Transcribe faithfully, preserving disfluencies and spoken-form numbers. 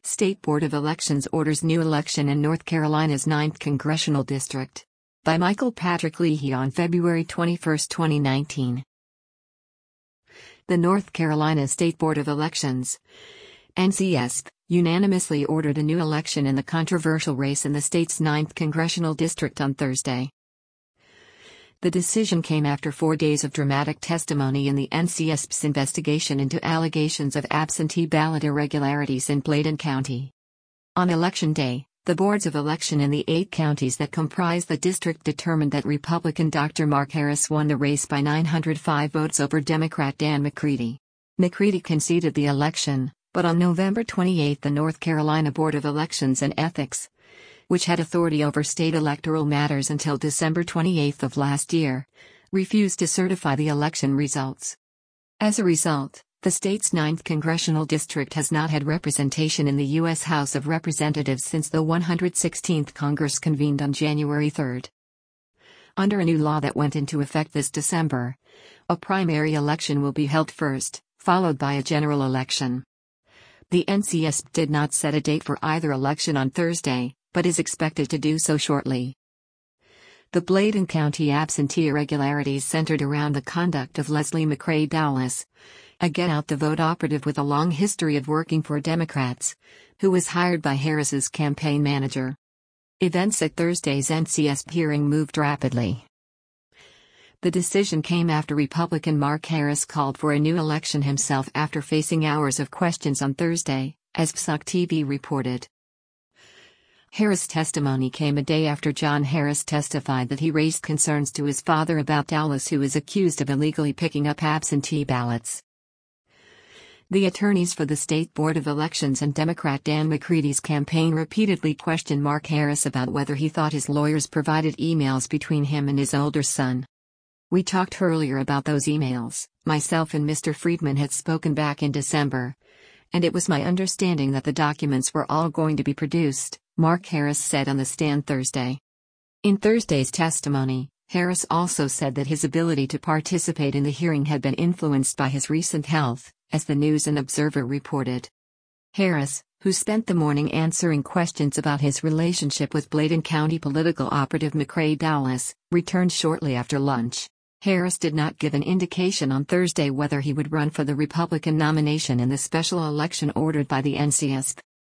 State Board of Elections orders new election in North Carolina's ninth Congressional District. By Michael Patrick Leahy on February twenty-first, twenty nineteen. The North Carolina State Board of Elections, N C S P, unanimously ordered a new election in the controversial race in the state's ninth Congressional District on Thursday. The decision came after four days of dramatic testimony in the N C S P's investigation into allegations of absentee ballot irregularities in Bladen County. On Election Day, the boards of election in the eight counties that comprise the district determined that Republican Doctor Mark Harris won the race by nine hundred five votes over Democrat Dan McCready. McCready conceded the election, but on November twenty-eighth the North Carolina Board of Elections and Ethics, which had authority over state electoral matters until December twenty-eighth of last year, refused to certify the election results. As a result, the state's ninth Congressional District has not had representation in the U S House of Representatives since the one hundred sixteenth Congress convened on January third. Under a new law that went into effect this December, a primary election will be held first, followed by a general election. The N C S P did not set a date for either election on Thursday, but is expected to do so shortly. The Bladen County absentee irregularities centered around the conduct of Leslie McCrae Dowless, a get-out-the-vote operative with a long history of working for Democrats, who was hired by Harris's campaign manager. Events at Thursday's N C S P hearing moved rapidly. The decision came after Republican Mark Harris called for a new election himself after facing hours of questions on Thursday, as P S O C T V reported. Harris' testimony came a day after John Harris testified that he raised concerns to his father about Dowless, who is accused of illegally picking up absentee ballots. The attorneys for the State Board of Elections and Democrat Dan McCready's campaign repeatedly questioned Mark Harris about whether he thought his lawyers provided emails between him and his older son. "We talked earlier about those emails. Myself and Mister Friedman had spoken back in December, and it was my understanding that the documents were all going to be produced," Mark Harris said on the stand Thursday. In Thursday's testimony, Harris also said that his ability to participate in the hearing had been influenced by his recent health, as the News and Observer reported. Harris, who spent the morning answering questions about his relationship with Bladen County political operative McCrae Dowless, returned shortly after lunch. Harris did not give an indication on Thursday whether he would run for the Republican nomination in the special election ordered by the N C S P.